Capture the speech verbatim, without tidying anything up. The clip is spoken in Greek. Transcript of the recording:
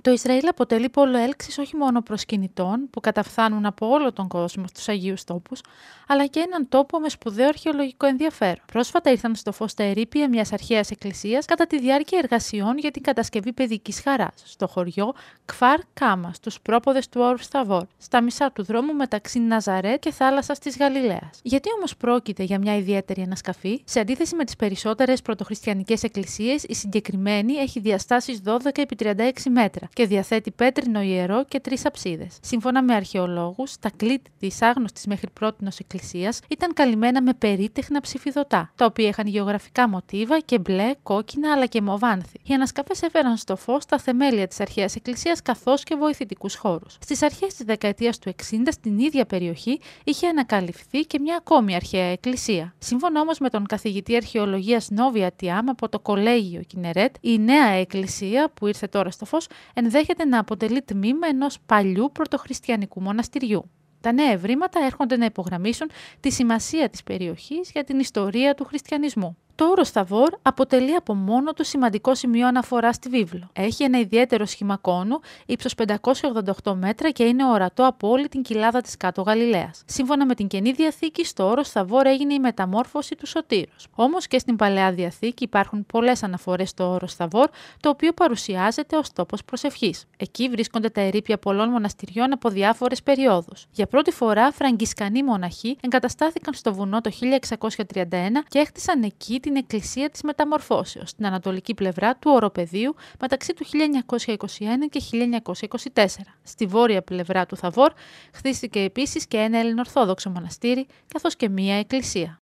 Το Ισραήλ αποτελεί πόλο έλξης όχι μόνο προσκυνητών που καταφθάνουν από όλο τον κόσμο στους Αγίους Τόπους, αλλά και έναν τόπο με σπουδαίο αρχαιολογικό ενδιαφέρον. Πρόσφατα ήρθαν στο φως τα ερείπια μιας αρχαίας εκκλησίας κατά τη διάρκεια εργασιών για την κατασκευή παιδικής χαράς στο χωριό Κφάρ Κάμα, στους πρόποδες του όρου Σταβόρ, στα μισά του δρόμου μεταξύ Ναζαρέτ και θάλασσας της Γαλιλαίας. Γιατί όμως πρόκειται για μια ιδιαίτερη ανασκαφή? Σε αντίθεση με τις περισσότερες πρωτοχριστιανικές εκκλησίες, η συγκεκριμένη έχει διαστάσεις δώδεκα επί τριάντα έξι μέτρα και διαθέτει πέτρινο ιερό και τρεις αψίδες. Σύμφωνα με αρχαιολόγους, τα κλίτη της άγνωστης μέχρι πρότινος εκκλησίας ήταν καλυμμένα με περίτεχνα ψηφιδωτά, τα οποία είχαν γεωγραφικά μοτίβα και μπλε, κόκκινα αλλά και μοβάνθη. Οι ανασκαφές έφεραν στο φως τα θεμέλια της αρχαίας εκκλησίας καθώς και βοηθητικούς χώρους. Στις αρχές της δεκαετίας του εξήντα, στην ίδια περιοχή είχε ανακαλυφθεί και μια ακόμη αρχαία εκκλησία. Σύμφωνα όμως με τον καθηγητή αρχαιολογίας Νόβια Τιάμ από το Κολέγιο Κινερέτ, η νέα εκκλησία που ήρθε τώρα στο φως ενδέχεται να αποτελεί τμήμα ενός παλιού πρωτοχριστιανικού μοναστηριού. Τα νέα ευρήματα έρχονται να υπογραμμίσουν τη σημασία της περιοχής για την ιστορία του χριστιανισμού. Το όρος Σταβόρ αποτελεί από μόνο του σημαντικό σημείο αναφορά στη βίβλο. Έχει ένα ιδιαίτερο σχήμα κόνου, ύψος πεντακόσια ογδόντα οκτώ μέτρα και είναι ορατό από όλη την κοιλάδα της Κάτω Γαλιλαίας. Σύμφωνα με την Καινή Διαθήκη, στο όρος Σταβόρ έγινε η μεταμόρφωση του Σωτήρος. Όμως και στην Παλαιά Διαθήκη υπάρχουν πολλές αναφορές στο όρος Σταβόρ, το οποίο παρουσιάζεται ως τόπος προσευχής. Εκεί βρίσκονται τα ερείπια πολλών μοναστηριών από διάφορες περιόδους. Για πρώτη φορά, φραγκισκανοί μοναχοί εγκαταστάθηκαν στο βουνό το χίλια εξακόσια τριάντα ένα και έχτισαν εκεί την εκκλησία της Μεταμορφώσεως, στην ανατολική πλευρά του οροπεδίου μεταξύ του χίλια εννιακόσια είκοσι ένα και χίλια εννιακόσια είκοσι τέσσερα. Στη βόρεια πλευρά του Θαβόρ χτίστηκε επίσης και ένα ελληνοορθόδοξο μοναστήρι, καθώς και μία εκκλησία.